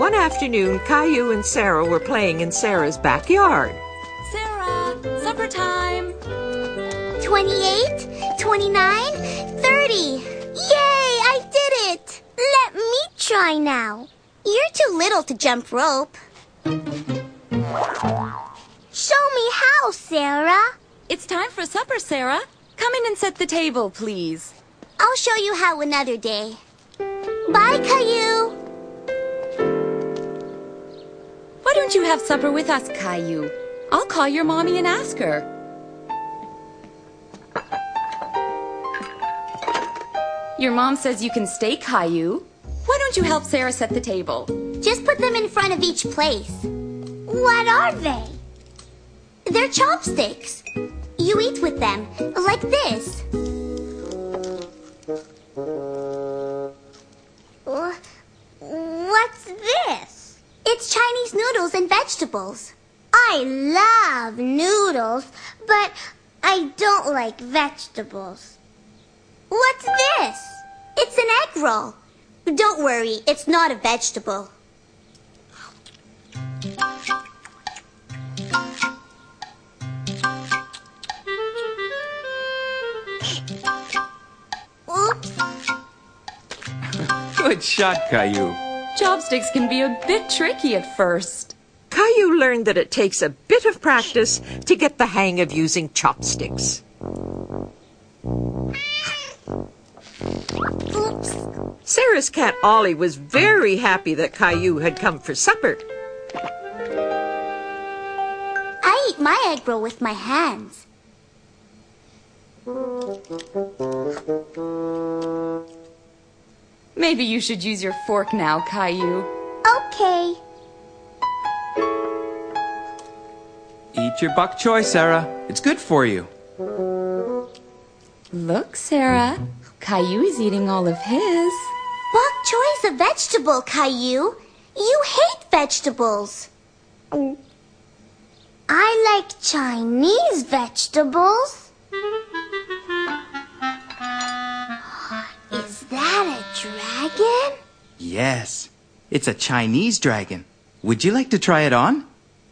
One afternoon, Caillou and Sarah were playing in Sarah's backyard. Sarah, supper time! 28, 29, 30. Yay, I did it! Let me try now. You're too little to jump rope. Show me how, Sarah. It's time for supper, Sarah. Come in and set the table, please. I'll show you how another day. Bye, Caillou. Why don't you have supper with us, Caillou? I'll call your mommy and ask her. Your mom says you can stay, Caillou. Why don't you help Sarah set the table? Just put them in front of each place. What are they? They're chopsticks. You eat with them, like this. What's this? It's Chinese noodles and vegetables. I love noodles, but I don't like vegetables. What's this? It's an egg roll. Don't worry, it's not a vegetable. Oops. Good shot, Caillou. Chopsticks can be a bit tricky at first. Caillou learned that it takes a bit of practice to get the hang of using chopsticks. Oops. Sarah's cat Ollie was very happy that Caillou had come for supper. I eat my egg roll with my hands. Maybe you should use your fork now, Caillou. Okay. Eat your bok choy, Sarah. It's good for you. Look, Sarah. Caillou is eating all of his. Bok choy's a vegetable, Caillou. You hate vegetables. I like Chinese vegetables. Is that a dragon? Yes, it's a Chinese dragon. Would you like to try it on?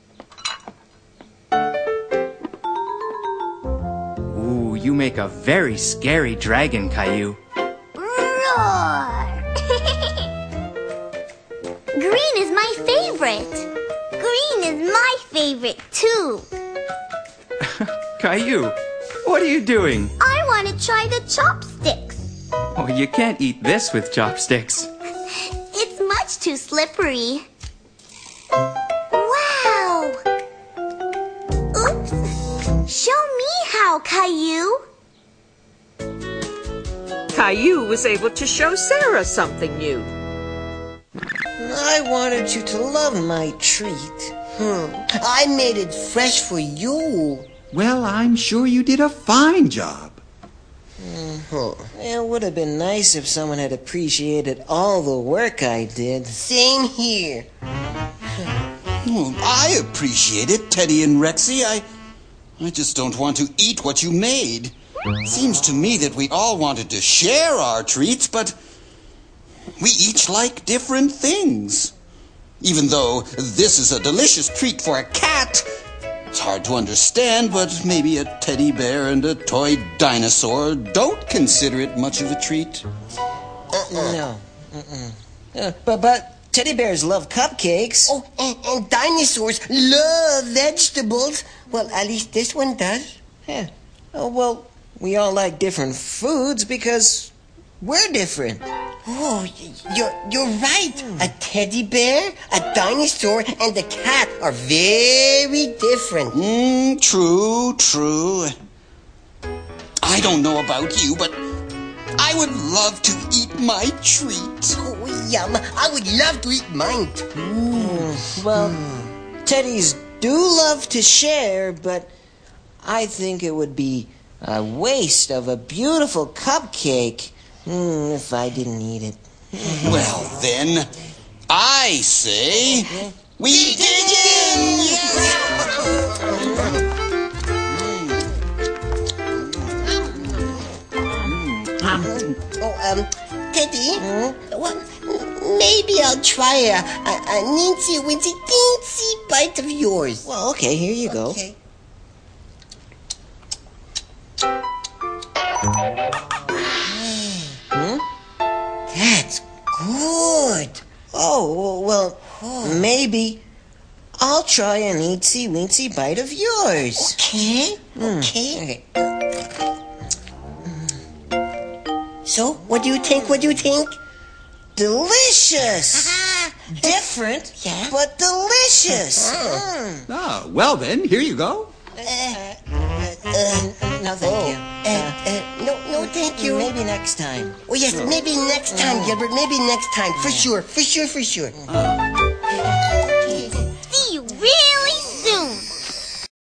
Ooh, you make a very scary dragon, Caillou. Roar! Green is my favorite. Green is my favorite, too. Caillou, what are you doing? I want to try the chopsticks. Oh, you can't eat this with chopsticks. It's much too slippery. Wow! Oops! Show me how, Caillou. Caillou was able to show Sarah something new. I wanted you to love my treat. I made it fresh for you. Well, I'm sure you did a fine job. It would have been nice if someone had appreciated all the work I did. Same here. I appreciate it, Teddy and Rexy. I just don't want to eat what you made. Seems to me that we all wanted to share our treats, but we each like different things. Even though this is a delicious treat for a cat, it's hard to understand, but maybe a teddy bear and a toy dinosaur don't consider it much of a treat. No. But teddy bears love cupcakes. Oh, and dinosaurs love vegetables. Well, at least this one does. Yeah. Oh, well, we all like different foods because we're different. Oh, you're right. A teddy bear, a dinosaur, and a cat are very different. True. I don't know about you, but I would love to eat my treat. Oh, yum. I would love to eat mine too. Well, teddies do love to share, but I think it would be a waste of a beautiful cupcake if I didn't eat it. Well, then, I say we dig in! Teddy, maybe I'll try a Nancy Wincy Teensy bite of yours. Well, okay, here you go. Okay. That's good. Oh, well, maybe I'll try an eatsy weensy bite of yours. Okay. Okay. So, what do you think? Delicious. Different, but delicious. Ah, well then, here you go. No, thank you. No, thank you. Maybe next time. Oh, yes, maybe next time, Gilbert. Maybe next time. For sure.